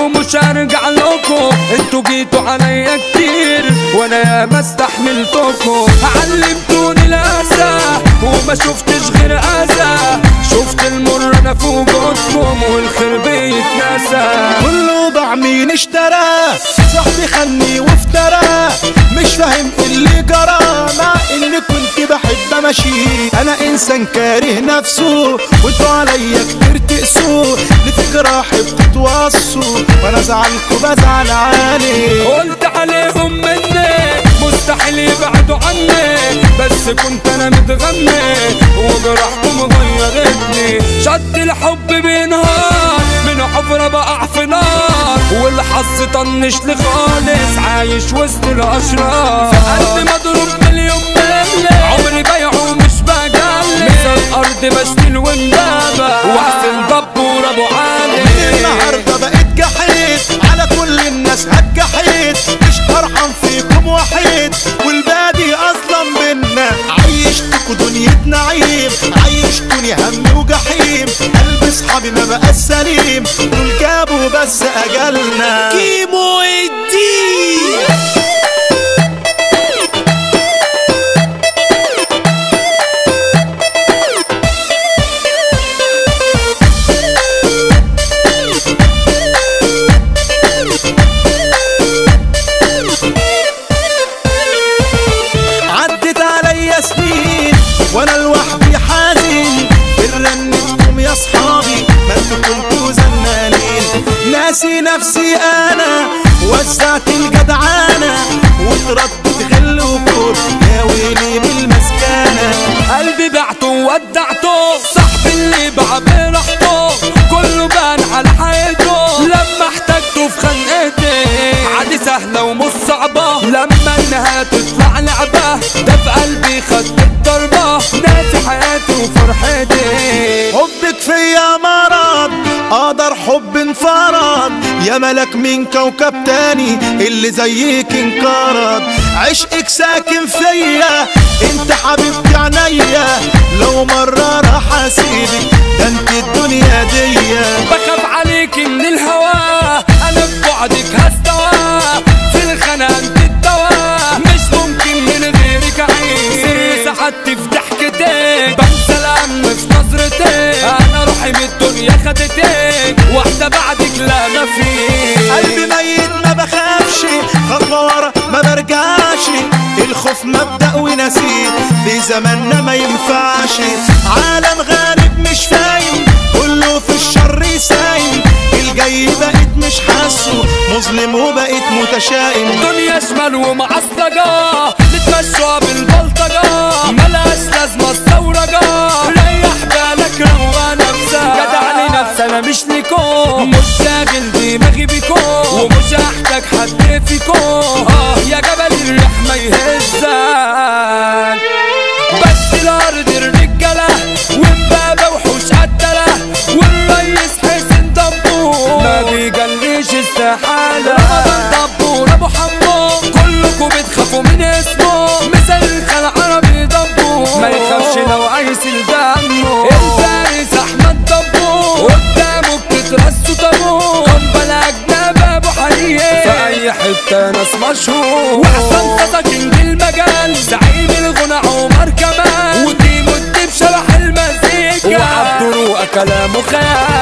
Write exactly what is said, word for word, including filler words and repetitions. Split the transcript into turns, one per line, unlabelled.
ومش هرجع لكم. انتوا جيتوا عليا كتير وانا ياما استحملتكم. علمتوني الاسى وما شفتش غير اذى. شفت المر انا في وجودكم والخير بيتنسى.
كله باع مين اشترى، صاحبي خني وافترى. مش فاهم اللي جرى مع اني كنت بحب امشي. انا انسان كاره نفسه وانتوا عليا كتير تقسوا. لفي جراحي بتتوصوا وانا زعلكوا بزعل علي.
قلت عليهم مني مستحيل يبعدوا عني، بس كنت انا متغني وجرحكم غيرتني. شد الحب بينهار من حفرة بقع في نار، والحظ طنش لي خالص عايش وسط الاشرار. في قلبي مضروب مليون ملي عمري بيعه مش بجلي. مثل الارض بشتيل وندابة واحسن دبور ابو علي.
من النهارده بقيت جحيد على كل الناس هتجحيد. مش هرحم فيكم وحيد والبادي اصلا منا. عيشتكوا دنيا نعيم عيشتوني هم وجحيم. قلب اصحابي ما بقى سليم دول جابوا بس اجلنا. كيمو الدين وانا لوحدي حزين. برنتكم يا صحابي ما انتوا كنتوا زنانين. ناسي نفسي انا وزعت الجدعانه واتردت غل وكور. يا ويلي بالمسكانه
قلبي بعته وودعته. صاحبي اللي باع براحته كله بان على حياته. لما احتاجته في خنقتي عادي سهله ومش صعبه. لما انها تطلع لعبه ده في قلبي خد الضربه. ناسي حياتي وفرحتي.
حبك فيا مرض اقدر حب انفرض. يا ملك من كوكب تاني اللي زيك انقرض. عشقك ساكن فيا انت حبيبتي عينيا. لو مرة راح اسيبك ده انت الدنيا ديا.
بخاف عليك من الهوا انا ببعدك هستوى. في الخناق انت الدوا مش ممكن من غيرك اعيش. سري سعدت في ضحكتك بنسى الهم في نظرتك. انا روحي من الدنيا خدتك واحدة بعدك لا مفيش.
قلبي ميت ما بخافش خطوة ورا ما برجعش. الخوف مبدأ ونسيت في زماننا ما ينفعش. عالم غريب مش فاهم كله في الشر سايم. الجاي بقيت مش حاسه مظلم وبقيت متشائم.
دنيا شمال ومعصلجة نتمشوا بالبلطجة. ملهاش لازمة الثورجة. ريح بالك روق نفسك جدع لنفسك. انا مش ليكو مش شاغل دماغي بيكو ومش هحتاج حد فيكو. اه يا جبل الريح ما يهزك. بس الارض الرجالة ومبابة وحوش قتلة. والريس حسين دبور ما بيجليش استحالة. رمضان دبور ابو حمو كلكم بتخافوا من اسمه. مثل الخلع عربي دبور ما يخافش لو عايز دمه. الفارس احمد دبور قدامه بتترسوا طابور. قنبلة اجنبي ابو حنين في اي حتة ناس مشهور. واحسن تساكن المجال زعيم الغنى عمر كمال. ودي مدي بشبح المزيكا وعبد روقة كلامه خيال.